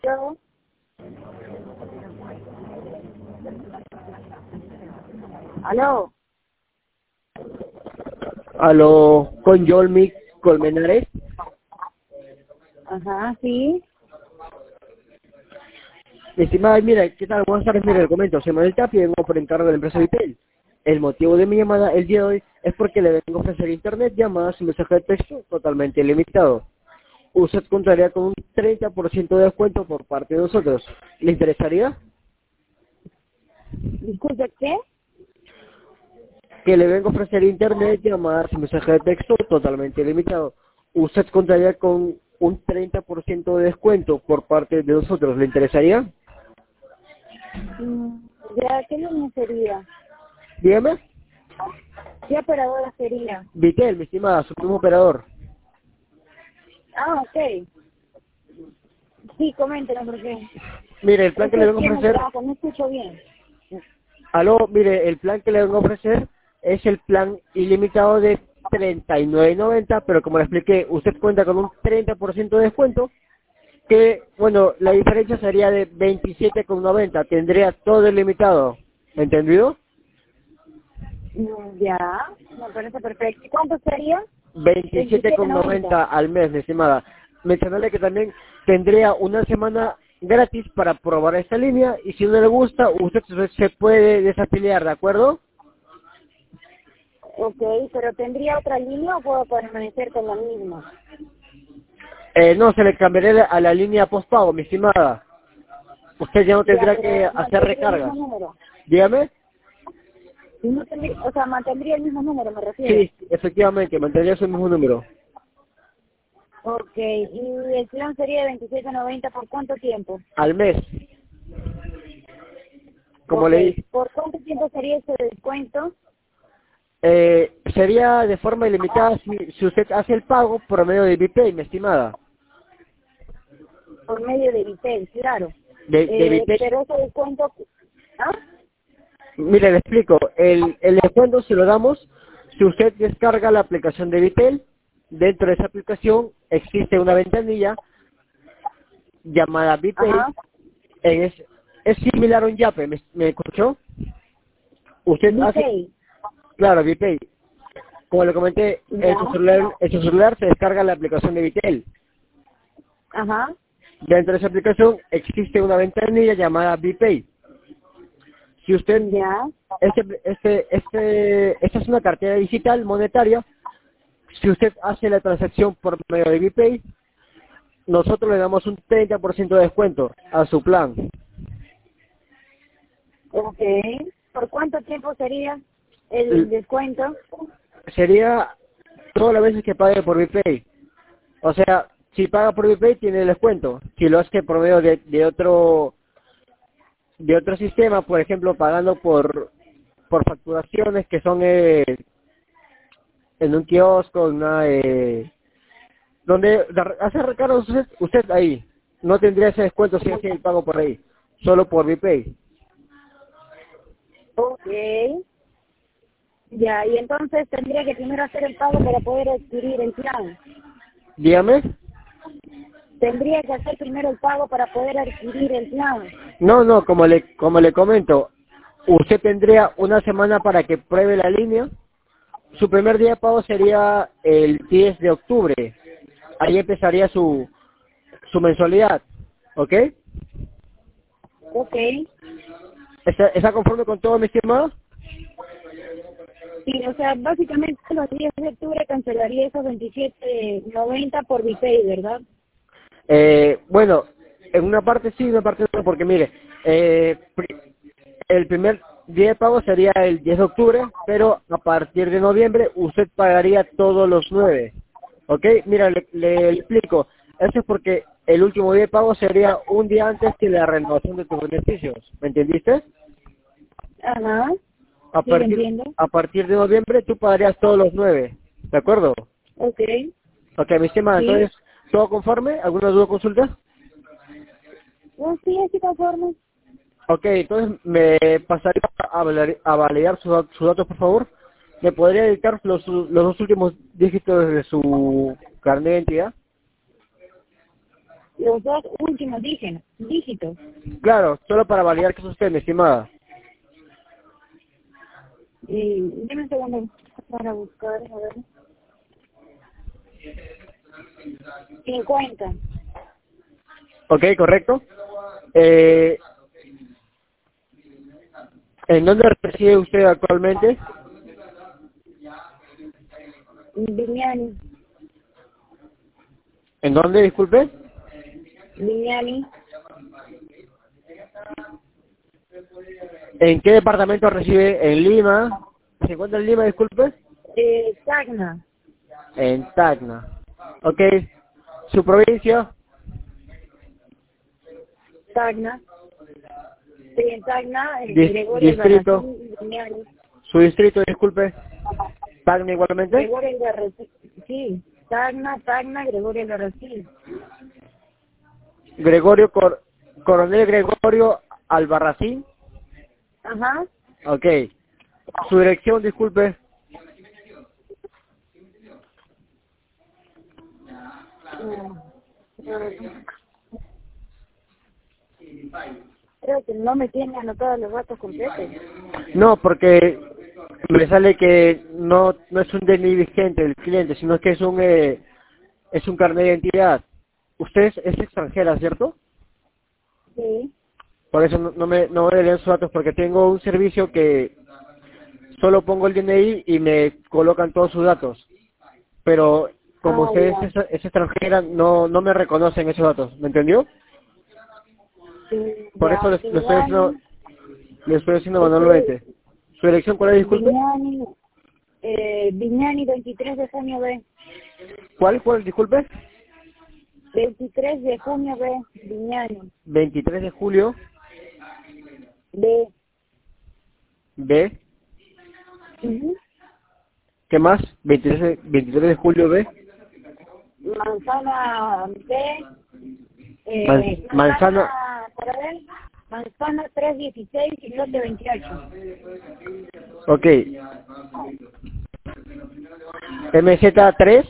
Yo, aló, Aló, con Yolmi Colmenares. ajá, sí, Mi estimada, mira, ¿qué tal? Buenas tardes, mira, le comento, soy Manuel Tapia, vengo por encargo de la empresa Vitel. El motivo de mi llamada el día de hoy es porque le vengo a ofrecer internet, llamadas y mensaje de texto totalmente ilimitado. Usted contaría con un 30% de descuento por parte de nosotros. ¿Le interesaría? disculpe, ¿qué? Que le vengo a ofrecer internet, llamadas y mensaje de texto totalmente ilimitado. Usted contaría con un 30% de descuento por parte de nosotros. ¿Le interesaría? Mm, ya, ¿qué línea sería? Dígame. ¿Qué operadora sería? Vitel, mi estimada, su mismo operador. Ah, ok, sí, coméntelo porque Mire, el plan es que le que vengo a tiene ofrecer, trabajo, no escucho bien. aló, mire, el plan que le vengo a ofrecer es el plan ilimitado de 39.90, pero como le expliqué, usted cuenta con un 30% de descuento, que, bueno, la diferencia sería de 27.90, tendría todo ilimitado, ¿entendido? Ya, me parece perfecto. ¿Y cuánto sería? 27.90 27.90. al mes, mi estimada. Mencionarle que también tendría una semana gratis para probar esta línea y si no le gusta, usted se puede desafiliar, ¿de acuerdo? Ok, pero ¿tendría otra línea o puedo permanecer con la misma? No, se le cambiaría a la línea postpago, mi estimada. Usted ya no Ya, tendrá que pero hacer mantendría el mismo recargas. número. Dígame. No tendría, o sea, mantendría el mismo número, me refiero. Sí, efectivamente, mantendría su mismo número. Ok, y el plan sería de 27.90 ¿por cuánto tiempo? Al mes, como Ok, le dije, ¿por cuánto tiempo sería ese descuento? sería de forma ilimitada si usted hace el pago por medio de BPay, mi estimada. Por medio de Vitel, claro. De BPay. Pero ese descuento, ¿ah? Mire, le explico. El descuento se lo damos si usted descarga la aplicación de Vitel. Dentro de esa aplicación existe una ventanilla llamada Vitel. Ajá, Es similar a un Yape, ¿me escuchó? Usted hace, Vitel, claro, Vitel. Como le comenté, ya, en su celular se descarga la aplicación de Vitel. ajá, Dentro de esa aplicación existe una ventanilla llamada Vpay. Si usted, ya, esta es una cartera digital monetaria. Si usted hace la transacción por medio de Vpay, nosotros le damos un 30% de descuento a su plan. ok. ¿Por cuánto tiempo sería L- el descuento? Sería todas las veces que pague por Vpay. O sea, si paga por Vpay tiene el descuento. Si lo hace por medio de otro sistema, por ejemplo, pagando por facturaciones que son en un kiosco, donde hace recargos usted ahí. No tendría ese descuento si hace el pago por ahí, solo por Vpay. Ok, ya, y entonces tendría que primero hacer el pago para poder adquirir el plan. Dígame. Tendría que hacer primero el pago para poder adquirir el plan. No, no, como le comento, usted tendría una semana para que pruebe la línea. Su primer día de pago sería el 10 de octubre. Ahí empezaría su mensualidad. ¿Ok? Ok, ¿Está conforme con todo, mi estimado? sí, o sea, básicamente los días de octubre cancelaría esos 27.90 por Vipay, ¿verdad? Bueno, en una parte sí, en una parte no, porque mire, el primer día de pago sería el 10 de octubre, pero a partir de noviembre usted pagaría todos los 9. ¿Ok? Mira, le explico. Eso es porque el último día de pago sería un día antes que la renovación de tus beneficios. ¿Me entendiste? Ajá, A sí, lo partir, entiendo. a partir de noviembre tú pagarías todos los 9. ¿De acuerdo? Ok, Ok, mi estimada, sí. entonces, ¿todo conforme? ¿Alguna duda o consulta? No, sí, así conforme. Ok, entonces me pasaría a validar sus datos, por favor. ¿Me podría dictar los dos últimos dígitos de su carnet de identidad? los dos últimos dígitos. Claro, solo para validar que es usted, mi estimada. Y dime un segundo para buscar, a ver. 50. Ok, correcto. ¿En dónde reside usted actualmente? Viñani. ¿En dónde, disculpe? Viñani. ¿En qué departamento reside? ¿En Lima? ¿Se encuentra en Lima, disculpe? Tacna. En Tacna. Ok. ¿Su provincia? Tacna. Sí, en Tacna, Gregorio Distrito. Albarracín, Viñani. ¿Su distrito, disculpe? ¿Tacna igualmente? Gregorio Albarracín, sí. Tacna, Gregorio Albarracín. Coronel Gregorio Albarracín. Ajá. Ok. ¿Su dirección, disculpe? Creo que no me tiene anotados los datos completos. No, porque me sale que no es un DNI vigente del cliente, sino que es un carnet de identidad. Usted es extranjera, ¿cierto? Sí. Por eso no me leen sus datos, porque tengo un servicio que solo pongo el DNI y me colocan todos sus datos. Pero como usted Ya. es extranjera, no me reconocen esos datos, ¿me entendió? Sí, Por eso ya. Viñani. le estoy diciendo Este, manualmente. ¿Su dirección cuál es, disculpe? Viñani 23 de junio B. ¿Cuál, disculpe? 23 de junio B. Viñani. 23 de julio, B. B. Ujú. ¿Qué más? 23 de julio, B. Manzana B. Manzana, Para ver. Manzana 316 y lote 28. ok. MZ3,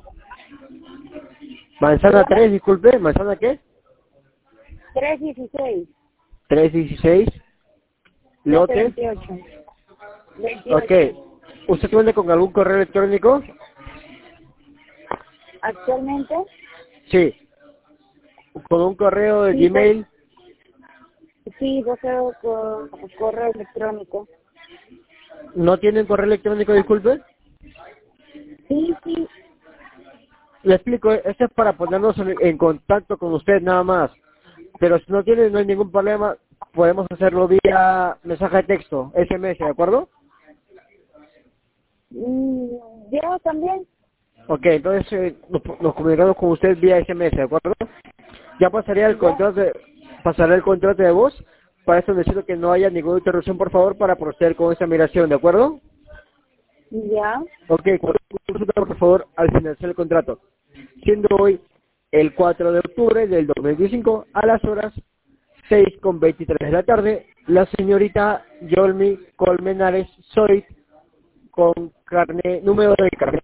Manzana 3, disculpe, ¿Manzana qué? 316. 316, Lote lote. 28. Ok. ¿Usted cuenta con algún correo electrónico? Actualmente, Sí. ¿Con un correo de sí, Gmail? sí, deseo con correo electrónico. ¿No tiene un correo electrónico, disculpe? Sí, sí. Le explico, esto es para ponernos en contacto con usted nada más. Pero si no tiene, no hay ningún problema, podemos hacerlo vía mensaje de texto, SMS, ¿de acuerdo? Yo también. Ok, entonces nos comunicamos con usted vía SMS, ¿de acuerdo? Ya Ya. pasará el contrato de voz. Para eso necesito que no haya ninguna interrupción, por favor, para proceder con esta migración, ¿de acuerdo? Ya. Ok, consulta, por favor, al finalizar el contrato. Siendo hoy el 4 de octubre del 2015 a las horas 6:23 de la tarde, la señorita Yolmi Colmenares Soy, con número de carnet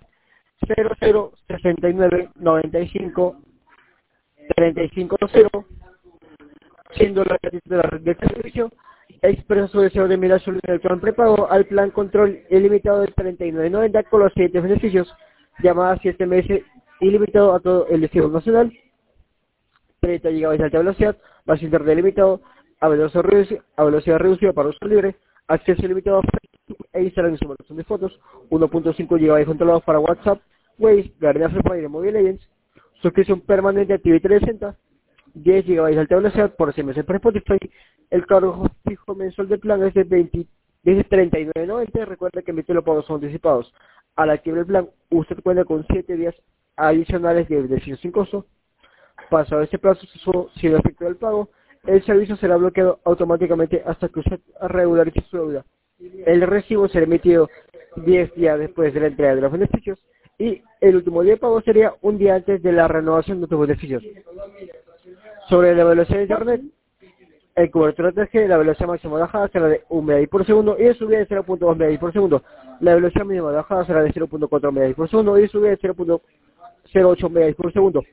0069953500, siendo la titular del servicio, expresa su deseo de enviar su electrón prepago al plan control ilimitado de 39.90 con los siguientes beneficios: llamadas 7 meses ilimitado a todo el destino nacional, 30 GB de alta velocidad, más internet ilimitado, a velocidad reducida para uso libre, acceso ilimitado a Facebook e Instagram y sumarios de fotos, 1.5 GB controlados para WhatsApp, Waze, Garena Free Fire y Mobile Legends, suscripción permanente a TV 360, 10 GB de alta velocidad por 6 meses por Spotify. El cargo fijo mensual del plan es de 39.90. Recuerda que emitir los pagos son anticipados. Al activar el plan, usted cuenta con 7 días adicionales de beneficios sin costo. Pasado este plazo, si no efectúa el pago, el servicio será bloqueado automáticamente hasta que usted regularice su deuda. El recibo será emitido 10 días después de la entrega de los beneficios y el último día de pago sería un día antes de la renovación de tus beneficios. Sobre la velocidad de Internet, el cobertura 3G, la velocidad máxima de bajada será de 1 Mbps por segundo y de subida de 0.2 Mbps por segundo. La velocidad mínima de bajada será de 0.4 Mbps por segundo y de subida de 0.08 Mbps por segundo.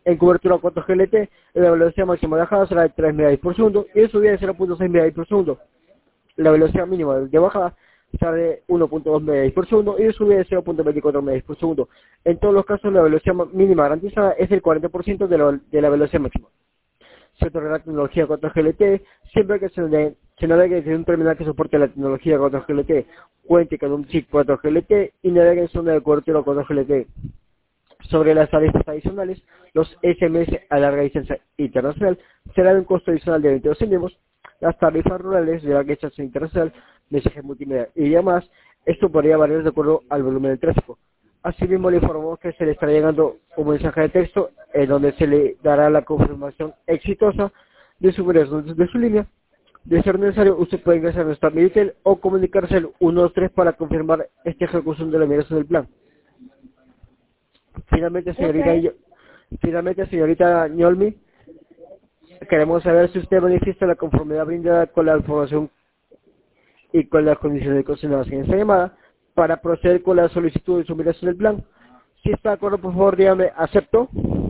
En cobertura 4G LTE, la velocidad máxima de bajada será de 3 megabits por segundo y de subida de 0.6 megabits por segundo. La velocidad mínima de bajada será de 1.2 megabits por segundo y de subida de 0.24 megabits por segundo. En todos los casos, la velocidad mínima garantizada es el 40% de la velocidad máxima. Se otorgará tecnología 4G LTE siempre que se navegue desde un terminal que soporte la tecnología 4G LTE, cuente con un chip 4G LTE y navegue en zona de cobertura 4G LTE. Sobre las tarifas adicionales, los SMS a larga distancia internacional serán un costo adicional de 22 céntimos. Las tarifas rurales de larga distancia internacional, mensajes multimedia y llamadas, esto podría variar de acuerdo al volumen del tráfico. Asimismo, le informamos que se le estará llegando un mensaje de texto en donde se le dará la confirmación exitosa de su migración de su línea. De ser necesario, usted puede ingresar a nuestra Minitel o comunicarse al 123 para confirmar esta ejecución de la migración del plan. Finalmente, señorita Ñolmi, queremos saber si usted manifiesta la conformidad brindada con la información y con las condiciones consignadas en esta llamada para proceder con la solicitud de suministración del plan. Si está de acuerdo, por favor, dígame acepto.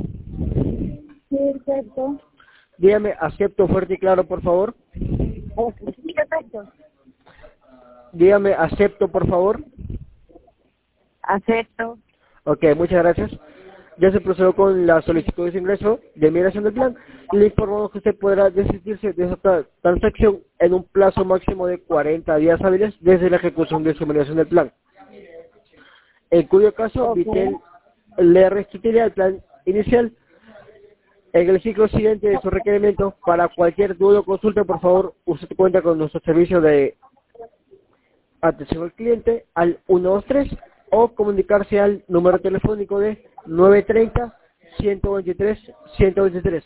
Perfecto. Dígame acepto fuerte y claro, por favor. Sí, perfecto. Dígame acepto, por favor. Acepto. Ok, muchas gracias. Ya se procedió con la solicitud de ingreso de migración del plan. Le informamos que usted podrá desistirse de esta transacción en un plazo máximo de 40 días hábiles desde la ejecución de su migración del plan. En cuyo caso, Vitel le restituirá el plan inicial. En el ciclo siguiente de su requerimiento, para cualquier duda o consulta, por favor, usted cuenta con nuestro servicio de atención al cliente al 123 o comunicarse al número telefónico de 930-123-123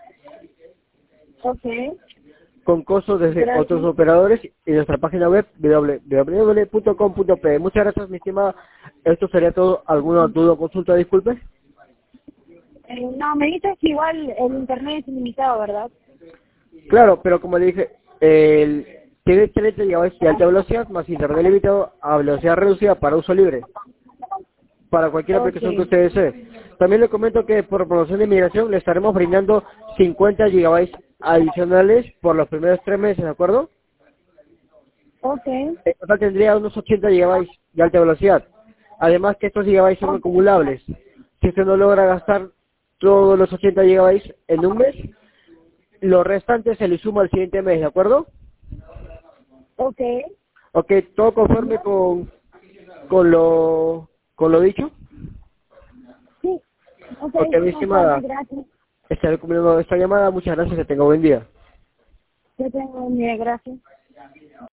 Ok. con costos desde Gracias. otros operadores y nuestra página web www.com.pe. Muchas gracias, mi estimada. Esto sería todo. ¿Alguna duda o consulta? Disculpe. No, me dices que igual el internet es ilimitado, ¿verdad? Claro, pero como le dije, tiene 30 GB de alta velocidad más internet limitado a velocidad reducida para uso libre, para cualquier aplicación que usted desee. También le comento que por promoción de inmigración le estaremos brindando 50 GB adicionales por los primeros 3 meses, ¿de acuerdo? Ok. En total tendría unos 80 GB de alta velocidad. Además que estos GB son acumulables. Si usted no logra gastar todos los 80 GB en un mes, lo restante se le suma al siguiente mes, ¿de acuerdo? Ok. Ok, todo conforme con lo dicho. Sí. Ok, Ok, mi estimada, gracias. estaré cumpliendo esta llamada. Muchas gracias, que tenga buen día. Yo tengo un día, gracias.